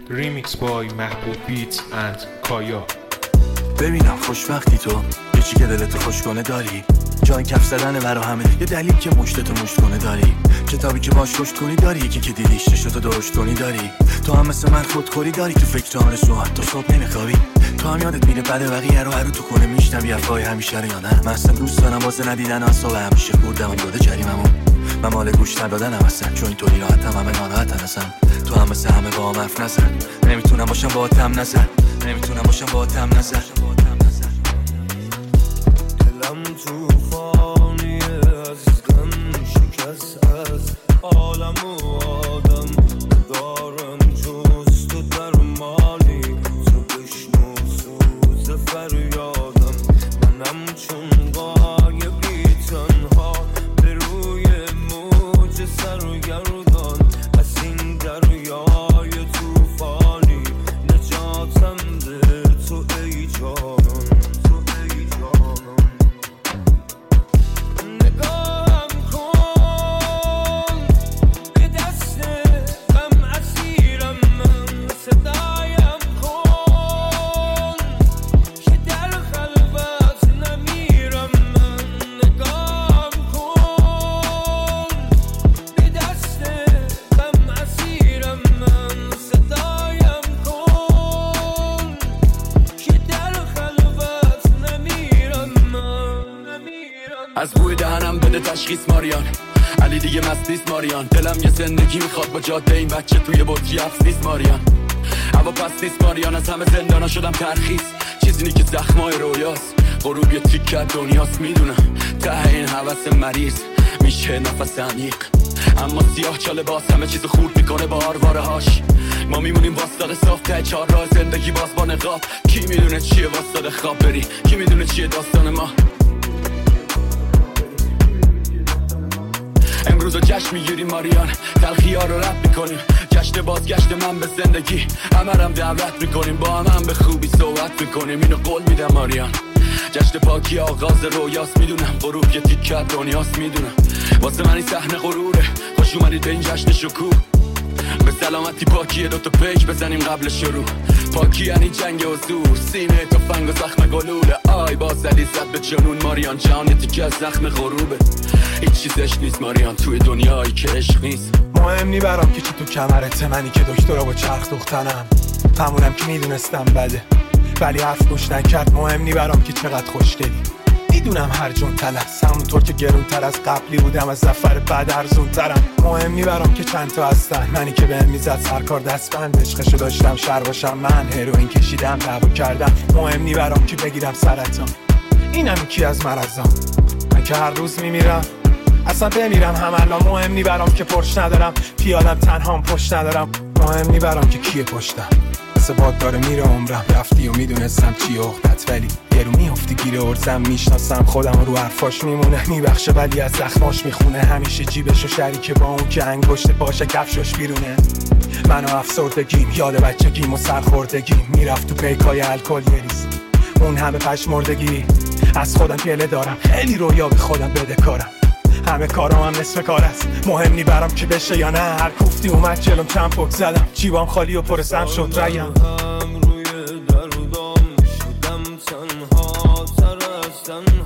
Remix by محبوب بیتس اند کایا. ببینم خوشبختی تو یه چی که دلتو خوش کنه داری، جای کف زدن برا همه یه دلیل که مشتتو مشت کنه داری، کتابی که باش رشد کنی داری، یکی که دیدیش چشتو درشت کنی داری، تو هم مثل من خودخوری داری، تو فکر آرزوهات تو صبح نمیخوابی، تو هم یادت میره بعد بقیه رو هرو تو کنه میشنوی حرفای همیشه رو یا نه؟ من اصلا دوست دارم واسه ندیدن اصلا همیشه خوردم یاد جریممو، من مال گوش ندادنم اصلا، چون اینطوری راحتم همه ناراحتن اصلا، تو هم مثل همه با هم حرف نزن، نمیتونم باشم با تم نزن، نمیتونم باشم با تم نزن. دلم توفانیه از غم شکست از عالم و آدم، ندارم جز تو درمانی، تو بشنو سوز فریادم، منم چون غایبی تنها به روی موج سرگردان، از این دریای توفانی نجاتم ده تو ای جانان. از بوی دهنم بده تشخیص ماریان، علی دیگه مست نیست ماریان، دلم یه زندگی میخواد با جاده این بچه توی بطری افس نیست ماریان، هوا پس نیست ماریان، از همه زندانا شدم ترخیص، چیزی که زخمای رویاست، غروب یه تیکه دنیاست، میدونم ته این حوث مریض میشه نفس عمیق، اما سیاه چاله باز همه چیزو خورد میکنه با آرواره هاش، ما میمونیم واسطاق صاف ته چهار راه زندگی باز با نقاب، کی میدونه چیه واسطاق خواب بری، کی میدونه چیه داستان ما، امروز رو جشن میگیریم ماریان، تلخی ها رو رد میکنیم، جشن بازگشت من به زندگی، همرم دعوت میکنیم، با هم به خوبی صحبت میکنیم، اینو قول میدم ماریان، جشن پاکی آغاز رویاست، میدونم غروب یه تیکه دنیاست، میدونم واسه من این صحنه غروره، خوش اومدید به این جشن شکوه، به سلامتی پاکیه دوتا پیک بزنیم قبل شروع، پاکی یعنی جنگ حضور، سینه تفنگ و زخم گلوله، آی با زدی زد به جنون ماریان، جهان یه تیکه از زخم غروبه، هیچ چیزش نیست ماریان توی دنیایی که عشق نیست، مهم نی برام که چی تو کمرته، منی که دکترا با چرخ دختنم، همونم که میدونستم بده ولی حرف گوش نکرد، مهم نی برام که چقدر خوشگلی، میدونم هر جون تلس، همونطور که گرونتر از قبلی بودم از زفر بعد ارزون ترم، مهم نی برام که چند تا هستن، منی که بهم میزد سرکار دستبند، عشقشو داشتم شر باشم من، هروئین کشیدم دعوا کردم، مهم نی برام که بگیرم سرطان، اینم یکی از مرضام، من که هر روز میمیرم اصلا بمیرم هم الان، مهم نی برام که پرش ندارم، پیادم تنهام پشت ندارم، مهم نی برام که کیه پشتم، مثل باد داره میره عمرم، رفتی و میدونستم چیه اخدت، ولی یه رو میافتی گیر ارزم، میشناسم خودم رو حرفاش میمونه، میبخشه ولی از زخماش میخونه، همیشه جیبشو شریکه با اون که انگشت باشه کفشش بیرونه، من و افسردگیم یاد بچگیم و سرخوردگیم، میرفت تو پیکای الکل یه ریز، اون همه پشمردگی، از خودم گله دارم، خیلی رویا به خودم بدهکارم، همه کارام هم نصف کار است، مهم نی برام که بشه یا نه، هر کوفتی اومد جلوم چند پک زدم، جیبام خالی و پر سم شد ریم، هم روی دردام شدم تنها تر از